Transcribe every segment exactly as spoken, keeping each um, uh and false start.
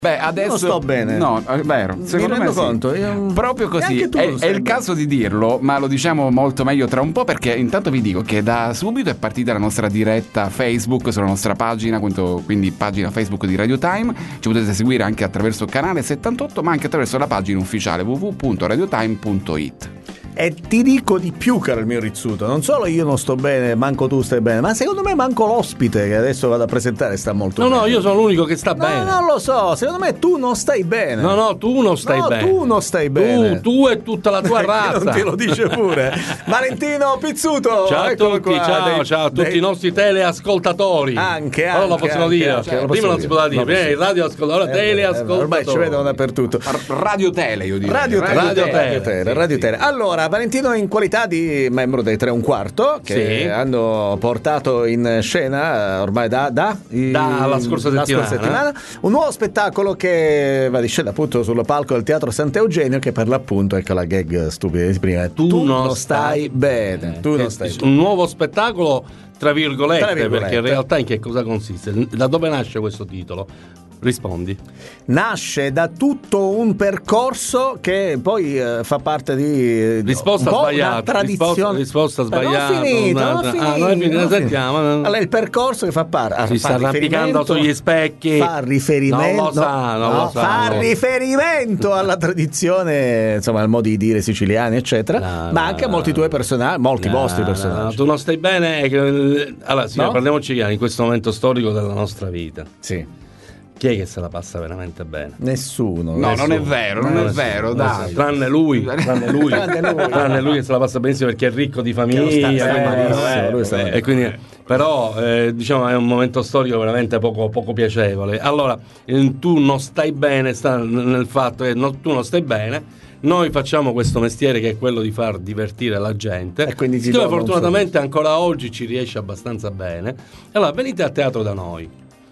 Beh, adesso non sto bene. No, è vero. Secondo Mi me rendo sì. conto. Io... Proprio così. È, è, è il caso di dirlo, ma lo diciamo molto meglio tra un po', perché intanto vi dico che da subito è partita la nostra diretta Facebook sulla nostra pagina, quindi pagina Facebook di Radio Time. Ci potete seguire anche attraverso il canale settantotto, ma anche attraverso la pagina ufficiale w w w punto radiotime punto i t. E ti dico di più, caro il mio Rizzuto, non solo io non sto bene, manco tu stai bene, ma secondo me manco l'ospite che adesso vado a presentare sta molto no, bene. No, no, io sono l'unico che sta no, bene. No, non lo so, secondo me tu non stai bene. No, no, tu non stai no, bene. tu non stai bene. Tu, tu e tutta la tua razza. Non te lo dice pure. Valentino Pizzuto. Ciao a tutti, qua, ciao, dei, ciao a tutti dei... i nostri teleascoltatori. Anche, anche. Allora lo possiamo anche, dire. anche, Cioè, lo prima non dire. si poteva dire, prima il radio ascoltatore, ora eh, teleascoltatori. Ormai ci vedono dappertutto. Radio Tele, io direi. Radio Tele, Radio Tele, Radio Tele, sì, Radio sì. Tele. Allora, Valentino in qualità di membro dei tre e un quarto che Sì. hanno portato in scena eh, ormai da, da, i- Da la scorsa la settimana. scorsa settimana un nuovo spettacolo che va di scena appunto sul palco del Teatro Sant'Eugenio, che per l'appunto, ecco la gag stupida di prima, tu, Tu non non stai stai bene, tu non Eh, stai un nuovo spettacolo tra virgolette, Tra virgolette. perché in realtà in che cosa consiste? Da dove nasce questo titolo? Rispondi. nasce da tutto un percorso che poi eh, fa parte di Risposta un po' sbagliata, una tradizione. risposta- risposta Ma sbagliata, non ho finito, una- non ho ah, finito, non hai finito, non ho sentiamo. finito. Allora il percorso che fa parte Si sta arrampicando sugli specchi. fa riferimento Non lo sa, non no, lo sa, fa no. riferimento alla tradizione, insomma al modo di dire siciliani eccetera, No, ma no, anche a no. molti tuoi personaggi, molti No, vostri no, personaggi. no, tu non stai bene. che- Allora, sì, No? parliamoci chiaro, in questo momento storico della nostra vita. Sì. Chi è che se la passa veramente bene? Nessuno. No, nessuno. non è vero, non è Nessuno, vero, nessuno. dai. Tranne lui, tranne lui, Tranne lui. tranne lui che se la passa benissimo perché è ricco di famiglia. Che lo sta- sta quindi- malissimo, lui sta e quindi, però, eh, diciamo, è un momento storico veramente poco, poco piacevole. Allora, eh, tu non stai bene, sta nel fatto che no- tu non stai bene. Noi facciamo questo mestiere che è quello di far divertire la gente. E quindi ti Siccome do un fortunatamente ancora oggi ci riesce abbastanza bene, allora venite a teatro da noi.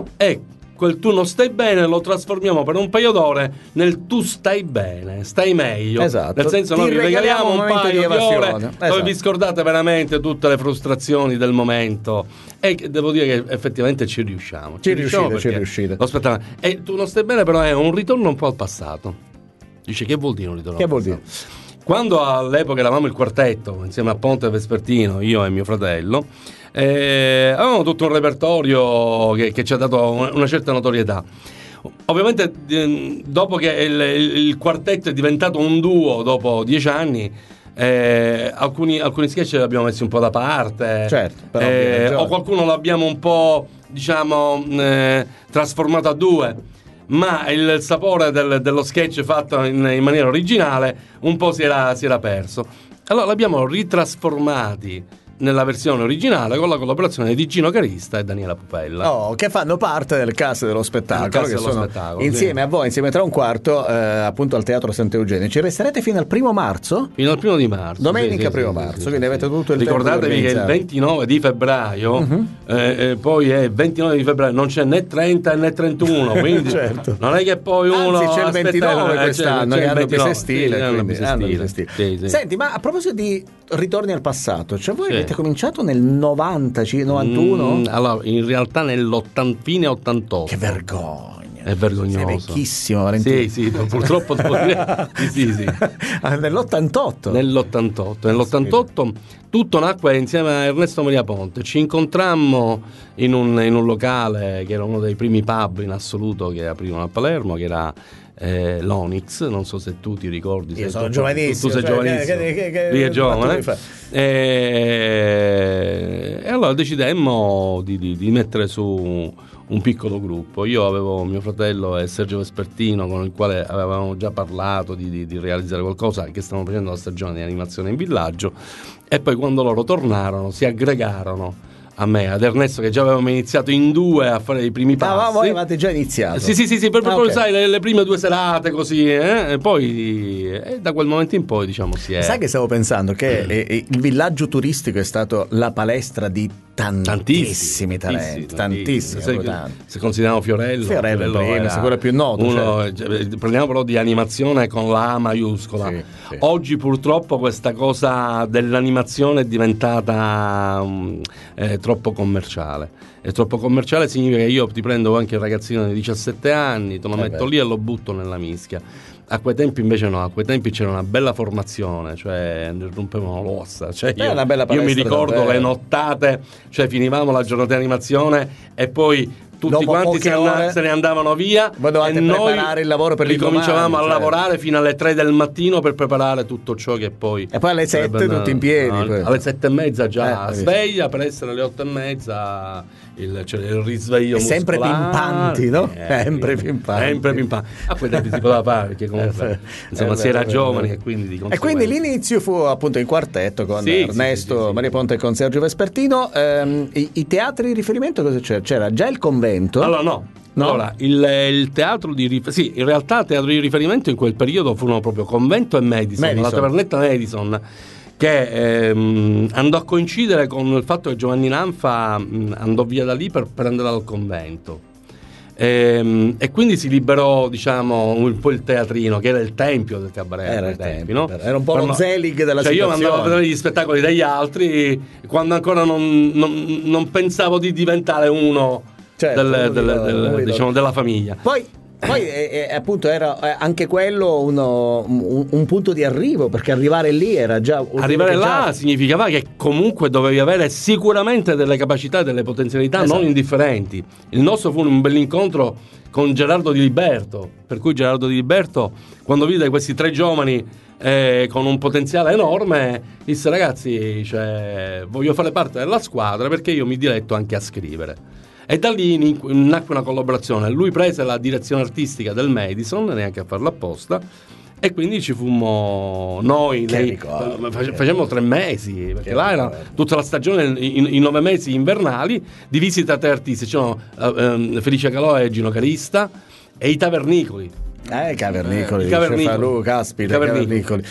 E quel tu non stai bene lo trasformiamo per un paio d'ore nel tu stai bene, stai meglio. Esatto. Nel senso, Ti noi vi regaliamo regaliamo un un momento paio di di, ore evasione. dove Esatto. vi scordate veramente tutte le frustrazioni del momento. E che devo dire che effettivamente ci riusciamo. Ci riusciamo riuscite, ci perché riuscite. lo spettacolo- E tu non stai bene, però è un ritorno un po' al passato. Dice, che vuol dire un ritorno Che al vuol passato? Quando all'epoca eravamo il quartetto insieme a Ponte Vespertino, io e mio fratello, eh, avevamo tutto un repertorio che, che ci ha dato una, una certa notorietà. Ovviamente eh, dopo che il, il- il quartetto è diventato un duo dopo dieci anni, eh, alcuni, alcuni sketch li abbiamo messi un po' da parte. Certo, per ovvie eh, ragioni. o qualcuno l'abbiamo un po', diciamo, eh, trasformato a due. Ma il sapore del- dello sketch fatto in, in maniera originale un po' si era, si era perso. Allora l'abbiamo ritrasformati nella versione originale con la collaborazione di Gino Carista e Daniela Pupella. Oh, che fanno parte del cast dello spettacolo, Del cast che dello sono spettacolo, insieme sì. a voi, insieme a tre e un quarto, eh, appunto al Teatro Sant'Eugenio. Ci resterete fino al primo marzo? Fino al primo di marzo. Domenica sì, sì, primo sì, marzo, sì, quindi sì, avete sì. tutto il tempo Ricordatevi di che il organizzare. ventinove di febbraio, Uh-huh. eh, eh, poi è il ventinove di febbraio, non c'è né trenta né trentuno, quindi Certo. non è che poi uno Anzi, c'è il aspetta- ventinove eh, c'è- quest'anno, c'è che il hanno ventinove, bisestile, sì, hanno quindi hanno bisestile. bisestile. Sì, sì. Senti, ma a proposito di ritorni al passato, cioè voi Sì. avete cominciato nel novanta, novantuno? Mm, allora, in realtà nell'ottanta fine ottantotto. Che vergogna. È vergognoso. Sei vecchissimo, Valentino. Sì, sì, purtroppo devo dire. Sì, sì, sì. Ah, nell'ottantotto. Nell'ottantotto. Nell'ottantotto tutto nacque insieme a Ernesto Maria Ponte. Ci incontrammo in un, in un locale che era uno dei primi pub in assoluto che aprivano a Palermo, che era eh, l'Onyx. Non so se tu ti ricordi. Io se sono tu- giovanissimo, Tu, tu sei cioè, giovanissimo. che- che- che- Lui è che giovane. fatto E, e allora decidemmo di, di, di mettere su un piccolo gruppo. Io avevo mio fratello e Sergio Vespertino, con il quale avevamo già parlato di, di, di realizzare qualcosa, che stavamo facendo la stagione di animazione in villaggio, e poi quando loro tornarono si aggregarono a me, ad Ernesto, che già avevamo iniziato in due a fare i primi passi. Ah, ma voi avevate già iniziato? Sì, sì, sì, sì, proprio Ah, ok. sai, le, le prime due serate così, eh? E poi e da quel momento in poi, diciamo, si è... Sai che stavo pensando che eh, eh, il villaggio turistico è stato la palestra di tantissimi talenti, tantissimi. Se, se consideriamo Fiorello, Fiorello, Fiorello prima, sicuro più noto. Uno, cioè. Prendiamo però di animazione con la A maiuscola. Sì, sì. Oggi purtroppo questa cosa dell'animazione è diventata um, eh, troppo commerciale. È troppo commerciale significa che io ti prendo anche il ragazzino di diciassette anni, te lo eh metto beh. lì e lo butto nella mischia. A quei tempi invece no, a quei tempi c'era una bella formazione, cioè ne rompevano l'ossa. Cioè io, una bella io mi ricordo davvero. le nottate, cioè finivamo la giornata di animazione e poi tutti Dopo quanti se, ore, se ne andavano via e noi il lavoro per ricominciavamo a cioè. lavorare fino alle tre del mattino per preparare tutto ciò che poi e poi alle sette tutti in piedi no, poi. alle sette e mezza già eh, sveglia per essere alle otto e mezza il, cioè, il risveglio e sempre muscolare. Pimpanti, no? Eh, sempre pimpanti sempre pimpanti a quei tempi si poteva fare perché comunque eh, insomma eh, si era giovani e quindi di e quindi l'inizio fu appunto in quartetto con sì, Ernesto sì, sì, sì, Maria Ponte e con Sergio Vespertino. ehm, i, i teatri di riferimento cosa c'era? C'era già il convento? Allora no No? Allora, il, il teatro di riferimento, sì, in realtà il teatro di riferimento in quel periodo furono proprio Convento e Madison, Madison. la tavernetta Madison, che ehm, andò a coincidere con il fatto che Giovanni Nanfa mh, andò via da lì per, per andare al convento. E, e quindi si liberò, diciamo, un po' il teatrino, che era il tempio del cabaret. Era, il tempi, tempi, no? era un po' lo Zelig della cioè situazione. Io andavo a vedere gli spettacoli degli altri quando ancora non, non, non pensavo di diventare uno. Certo, del, del, del, del, diciamo, della famiglia. Poi, poi eh, eh, appunto era anche quello uno, un, un punto di arrivo, perché arrivare lì era già arrivare là già... significava che comunque dovevi avere sicuramente delle capacità e delle potenzialità esatto. non indifferenti. Il nostro fu un bell'incontro con Gerardo Di Liberto, per cui Gerardo Di Liberto, quando vide questi tre giovani eh, con un potenziale enorme, disse: ragazzi, cioè, voglio fare parte della squadra perché io mi diletto anche a scrivere. E da lì nacque una collaborazione. Lui prese la direzione artistica del Madison, neanche a farlo apposta, e quindi ci fummo noi. Nei, face, facemmo tre mesi, perché là era tutta la stagione, in, in nove mesi invernali, divisi tra tre artisti. C'erano uh, Felice Calò e Gino Carista e i Tavernicoli. Eh, Cavernicoli, eh, Cavernicoli. Cefalù, caspita, Cavernicoli.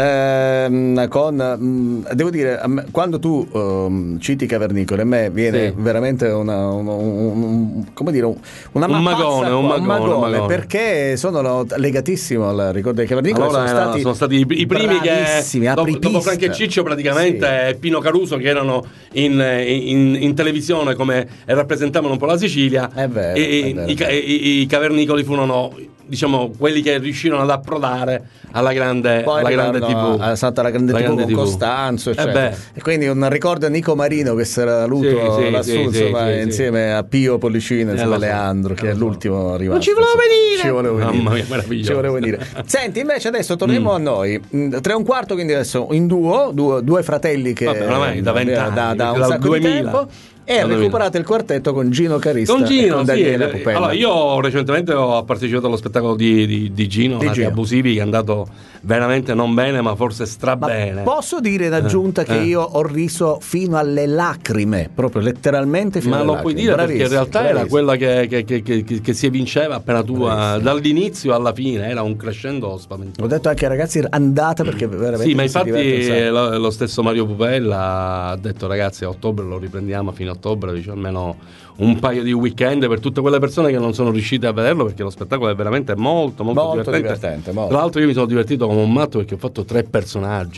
Eh, con, mh, devo dire, me, quando tu um, citi Cavernicoli, a me viene sì. veramente una, una, un, un, come dire, una un magone, un magone, un magone, un magone, perché sono legatissimo al ricordo dei Cavernicoli. Allora, sono, stati sono stati i, i primi che dopo, dopo Franco e Ciccio praticamente sì. e Pino Caruso, che erano in, in, in televisione come rappresentavano un po' la Sicilia, è vero, e, è vero. I, i, i Cavernicoli furono, diciamo, quelli che riuscirono ad approdare alla grande, poi alla grande tivù, è stata la grande la tivù grande con tivù. Costanzo, eh cioè. E quindi un ricordo a Nico Marino che si era avuto sì, lassù, sì, insomma, sì, insieme sì. a Pio Pollicino, insieme eh, a Leandro, so, che è so. l'ultimo arrivato. Non ci volevo venire! Ci volevo venire. Mamma mia, meraviglioso. Ci volevo venire. Senti, invece adesso torniamo mm. a noi. Tre e un quarto, quindi adesso in duo, due, due fratelli che Vabbè, ormai da vent'anni, da, da un sacco duemila. di tempo. E ha recuperato il quartetto con Gino Carista con Gino, e con Daniele sì. Pupella. Allora, io recentemente ho partecipato allo spettacolo di, di, di Gino, di Gino. Abusivi, che è andato veramente non bene, ma forse strabene. Posso dire in aggiunta eh, che eh. io ho riso fino alle lacrime, proprio letteralmente fino ma alle lo lacrime. puoi dire Bravissimo, perché in realtà bravissimo. era quella che, che, che, che, che si evinceva appena tu, uh, dall'inizio alla fine, era un crescendo spaventoso. Ho detto anche ai ragazzi andate perché veramente sì, ma infatti lo, lo stesso Mario Pupella ha detto: ragazzi, a ottobre lo riprendiamo, a fine ottobre, dice, almeno un paio di weekend per tutte quelle persone che non sono riuscite a vederlo, perché lo spettacolo è veramente molto molto, molto divertente, divertente molto. Tra l'altro io mi sono divertito come un matto perché ho fatto tre personaggi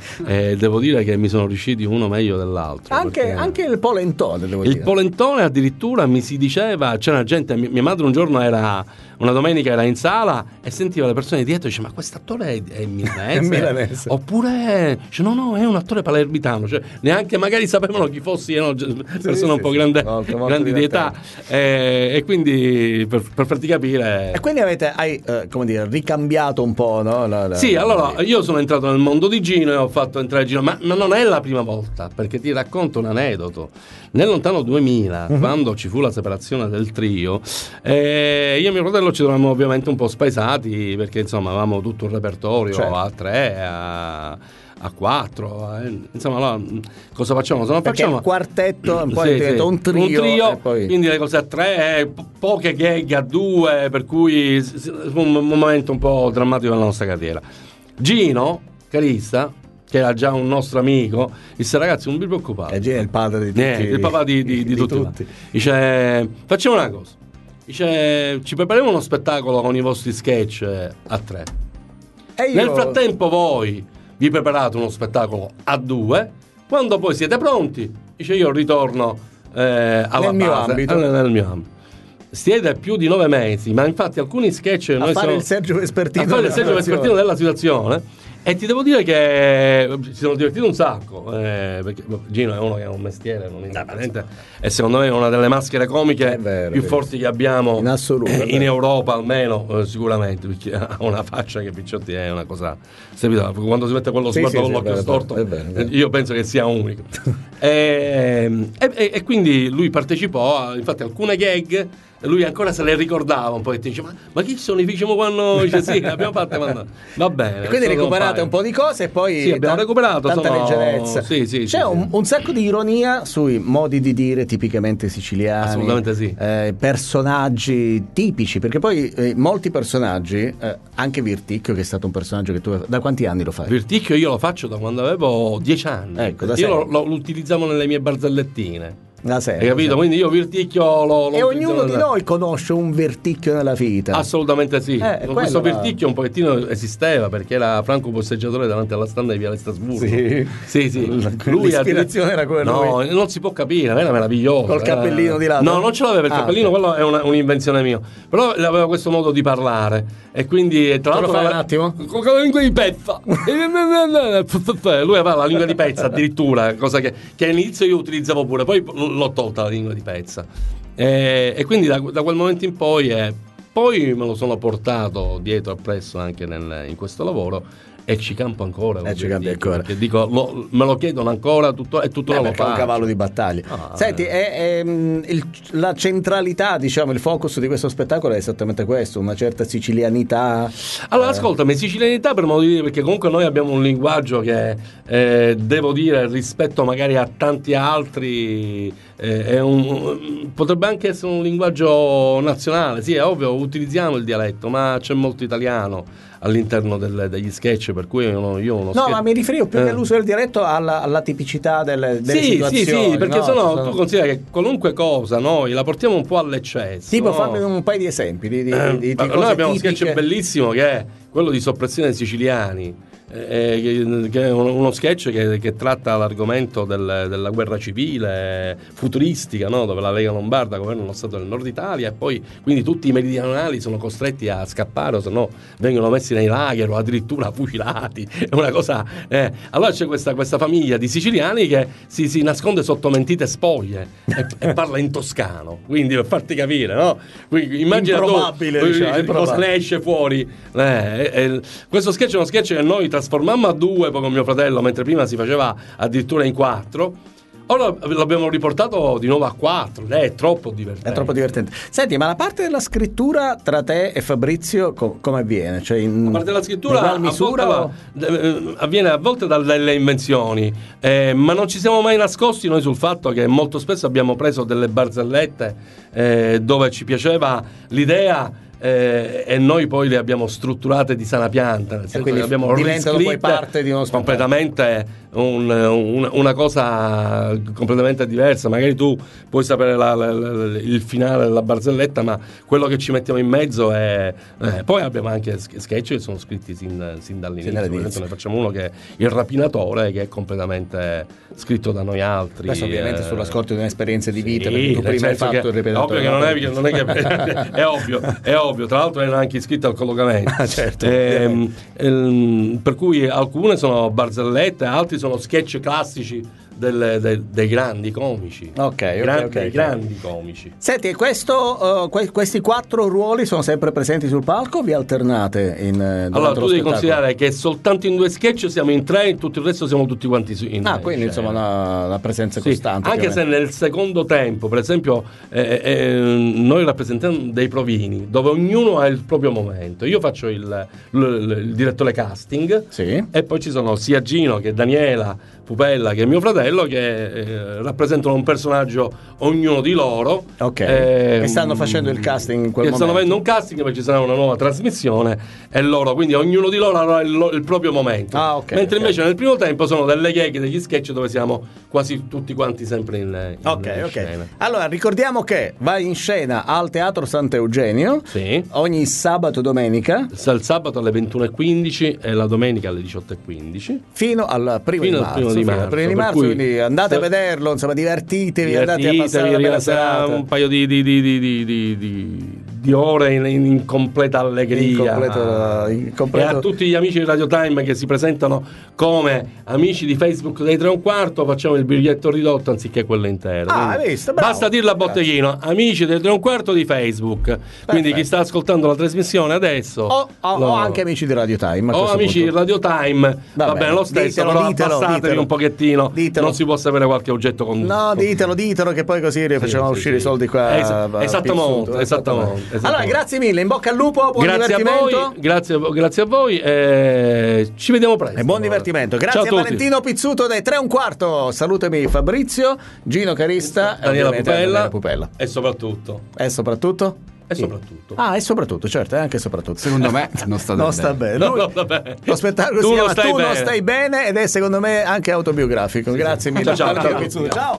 e devo dire che mi sono riusciti uno meglio dell'altro, anche, perché... anche il polentone devo il dire. polentone addirittura mi si diceva, c'era gente, mia madre un giorno era, una domenica era in sala e sentiva le persone dietro e dice: ma quest'attore è, è milanese, è milanese. Oppure dice, no no è un attore palermitano, cioè neanche magari sapevano chi fossi, erano persone sì, un sì, po' sì, grande, molto, molto grandi di età, e, e quindi per, per farti capire. E quindi avete hai, eh, come dire, ricambiato un po', no? La, la, sì, la, allora la... io sono entrato nel mondo di Gino e ho fatto entrare Gino, ma, ma non è la prima volta, perché ti racconto un aneddoto. Nel lontano duemila, uh-huh. quando ci fu la separazione del trio, eh, io e mio fratello ci trovavamo ovviamente un po' spaesati, perché insomma avevamo tutto un repertorio, certo. a tre, a, a quattro, eh. insomma allora, cosa facciamo? Se non perché facciamo un quartetto, poi sì, diventa sì. un trio, un trio e poi... quindi le cose a tre, eh, po- poche gag a due, per cui fu un momento un po' drammatico nella nostra carriera. Gino Carista che era già un nostro amico, disse: ragazzi, non vi preoccupate. E Gino è il padre di tutti. Eh, il papà di, di, di, di tutti. tutti. Dice: facciamo una cosa. Dice: ci prepariamo uno spettacolo con i vostri sketch a tre. E io... Nel frattempo voi vi preparate uno spettacolo a due. Quando poi siete pronti, dice, io ritorno eh, alla nel mio base, ambito. Eh, nel mio ambito. Siete più di nove mesi, ma infatti alcuni sketch a noi fare siamo, il Sergio Vespertino, a fare il Sergio Vespertino della situazione. E ti devo dire che ci sono divertito un sacco, eh, perché Gino è uno che ha un mestiere non indifferente e secondo me è una delle maschere comiche vero, più forti che abbiamo in assoluto, eh, in Europa almeno, eh, sicuramente, perché ha una faccia che Picciotti è una cosa strepitosa. Quando si mette quello sguardo sì, con sì, l'occhio storto, è vero, è vero. Io penso che sia unico. e, e, e quindi lui partecipò a, infatti, alcune gag. Lui ancora se le ricordava un po' e ti dice: ma, ma chi sono i diciamo quando dice sì, abbiamo fatto quando... va bene. E quindi recuperate un po' di cose e poi sì, abbiamo t- recuperato tanta sono... leggerezza. Sì, sì, c'è sì, un, sì. un sacco di ironia sui modi di dire tipicamente siciliani. Assolutamente sì. Eh, personaggi tipici, perché poi eh, molti personaggi, eh, anche Virticchio, che è stato un personaggio che tu da quanti anni lo fai? Virticchio io lo faccio da quando avevo dieci anni. Ecco, da io lo, lo, lo utilizzavo nelle mie barzellettine. La serie, hai capito? Quindi io Virticchio lo, lo e ognuno di noi conosce un Virticchio nella vita. Assolutamente sì. eh, Questo Virticchio un pochettino esisteva perché era Franco Posteggiatore davanti alla standa di Viale Strasburgo. Sì, sì, sì. Lui l'ispirazione era quella. No, lui. non si può capire, era meraviglioso. Col cappellino era... di là. No, non ce l'aveva il ah, cappellino, okay. quello è una, un'invenzione mia. Però aveva questo modo di parlare e quindi tra l'altro fai un attimo? Con la lingua di pezza. Lui aveva la lingua di pezza addirittura, cosa che, che all'inizio io utilizzavo pure, poi l'ho tolta la lingua di pezza e, e quindi da, da quel momento in poi eh, poi me lo sono portato dietro appresso anche nel, in questo lavoro e ci campo ancora e ci campi ancora perché dico lo, me lo chiedono ancora tutto, e tutto eh, lo fa è un cavallo di battaglia. Ah, senti è, è, il, la centralità, diciamo, il focus di questo spettacolo è esattamente questo, una certa sicilianità. Allora eh. ascoltami, sicilianità per modo di dire, perché comunque noi abbiamo un linguaggio che eh, devo dire rispetto magari a tanti altri eh, è un, potrebbe anche essere un linguaggio nazionale. Sì, è ovvio, utilizziamo il dialetto, ma c'è molto italiano all'interno del, degli sketch, per cui io, io uno no sketch... ma mi riferivo più eh. che all'uso del dialetto alla, alla tipicità delle, delle sì, situazioni. Sì, sì, perché no? sennò sono... tu considera che qualunque cosa noi la portiamo un po' all'eccesso. Tipo no? fammi un paio di esempi di, di, eh, di, di noi abbiamo tipiche. un sketch bellissimo che è quello di Soppressione dei siciliani, eh, che, che è uno sketch che, che tratta l'argomento del, della guerra civile futuristica, no? Dove la Lega Lombarda governa lo Stato del Nord Italia e poi quindi tutti i meridionali sono costretti a scappare o se no vengono messi nei lager o addirittura fucilati. È una cosa eh. Allora c'è questa, questa famiglia di siciliani che si, si nasconde sotto mentite spoglie e, e parla in toscano, quindi per farti capire, no? Quindi, immagina improbabile, tu, diciamo, cosa improbabile. ne esce fuori eh, eh, questo sketch è uno sketch che noi trasformammo a due poi con mio fratello, mentre prima si faceva addirittura in quattro. Ora l'abbiamo riportato di nuovo a quattro, eh, è troppo divertente. È troppo divertente. Senti, ma la parte della scrittura tra te e Fabrizio co- come avviene? Cioè in, la parte della scrittura a misura volte, o... avviene a volte dalle invenzioni, eh, ma non ci siamo mai nascosti noi sul fatto che molto spesso abbiamo preso delle barzellette eh, dove ci piaceva l'idea. Eh, e noi poi le abbiamo strutturate di sana pianta, nel senso che abbiamo diventano poi parte di uno completamente un, un, una cosa completamente diversa. Magari tu puoi sapere la, la, la, il finale della barzelletta, ma quello che ci mettiamo in mezzo è eh, poi abbiamo anche sketch che sono scritti sin, sin dall'inizio. Sin ne facciamo uno che è Il rapinatore, che è completamente scritto da noi altri. Questo ovviamente eh, sulla scorta di un'esperienza di vita, sì, perché tu prima hai fatto il ripetitore. Ovvio che non è, non è che è ovvio, è ovvio. Tra l'altro erano anche iscritti al collocamento. Ah, certo. Eh, ehm, per cui alcune sono barzellette, altri sono sketch classici del, del, dei grandi comici. Ok, okay, grandi, okay, dei grandi comici. Senti, questo, uh, que- questi quattro ruoli sono sempre presenti sul palco o vi alternate in uh, allora tu devi considerare che soltanto in due sketch siamo in tre, in tutto il resto siamo tutti quanti in ah quindi scena. Insomma una, una presenza sì, costante, anche se nel secondo tempo per esempio eh, eh, noi rappresentiamo dei provini dove ognuno ha il proprio momento. Io faccio il, il, il direttore casting, sì. E poi ci sono sia Gino che Daniela Pupella che mio fratello fratello che eh, rappresentano un personaggio ognuno di loro. Ok. Eh, e stanno facendo il casting in quel che momento. stanno facendo un casting perché ci sarà una nuova trasmissione e loro, quindi ognuno di loro avrà il, il proprio momento. Ah, ok. Mentre okay. invece nel primo tempo sono delle gag, degli sketch dove siamo quasi tutti quanti sempre in, in Ok, ok. scena. Allora, ricordiamo che vai in scena al Teatro Sant'Eugenio Sì. ogni sabato e domenica. Il sabato alle ventuno e quindici e la domenica alle diciotto e quindici. Fino al primo Fino di al marzo. primo di fino al marzo, primo di per marzo, cui quindi andate se- a vederlo, insomma, divertitevi, andate a passare una Divertitevi, bella sarà serata. un paio di, di, di, di, di, di, di, di ore in, in completa allegria. In completo- in completo- E a tutti gli amici di Radio Time che si presentano come amici di Facebook dei tre e un quarto, facciamo il biglietto ridotto anziché quello intero. Ah, Quindi hai visto? Bravo. basta dirlo a botteghino, amici del tre e un quarto di Facebook. Quindi chi sta ascoltando la trasmissione adesso O, o- lo- o anche amici di Radio Time. a o questo amici punto. di Radio Time, va, Va bene bene, lo stesso, ditelo, però ditelo, abbassatevi ditelo. un pochettino, Ditelo. non si può sapere qualche oggetto con No, ditelo, ditelo che poi così facciamo sì, uscire sì. i soldi qua. Esa- va, esattamente, pizzuto, esattamente, Allora, esattamente. grazie mille, in bocca al lupo, buon grazie a divertimento. voi, grazie, grazie a voi e ci vediamo presto. E buon allora. divertimento. Grazie Ciao a tutti. Valentino Pizzuto dei tre e un quarto. Salutami Fabrizio, Gino Carista e Daniela ovviamente Pupella, Daniela Pupella. e soprattutto E soprattutto? e soprattutto Ah, e soprattutto, certo, e anche soprattutto. Secondo me non sta non sta bene. No, Lui- no, vabbè. Lo spettacolo Tu si non chiama stai Tu non bene. stai bene ed è secondo me anche autobiografico. Grazie mille. Ciao, ciao, Valentino ciao. Pizzuto. Ciao.